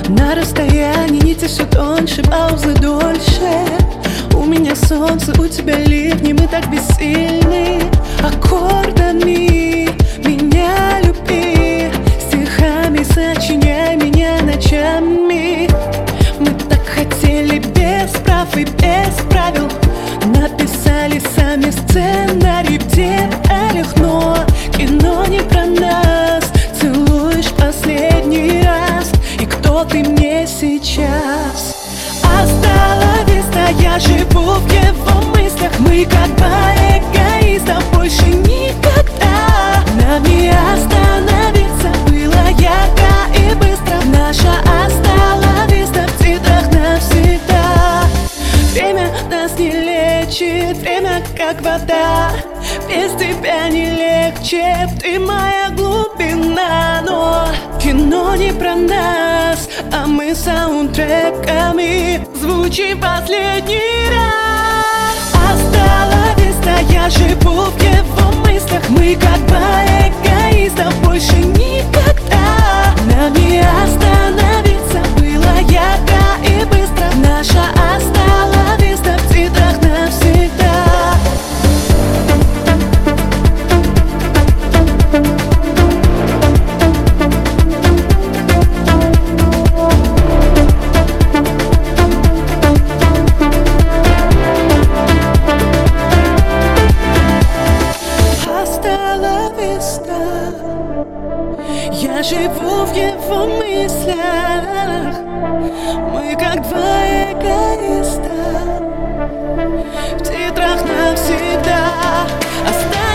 На расстоянии нити все тоньше, паузы дольше. У меня солнце, у тебя ливни, мы так бессильны. Аккордами меня люби, стихами сочиняй меня ночами. Мы так хотели без прав и без правил, написали сами сценарий в деталях, но кино не про нас. Целуешь последний раз, и кто ты мне сейчас? Остановись, я живу в его мыслях. Мы как два эгоиста, больше никогда нам не остановиться. Было ярко и быстро, наша остановится в титрах навсегда. Время нас не лечит, время как вода. Без тебя не легче, ты моя глубина. Но кино не про нас, а мы саундтреками звучим последний раз. Остановись, я живу в его мыслях. Мы как два эгоиста, больше никогда нам не остановиться. Было ярко и быстро, наша остановится в титрах навсегда. Я живу в его мыслях. Мы как два эгоиста в титрах навсегда.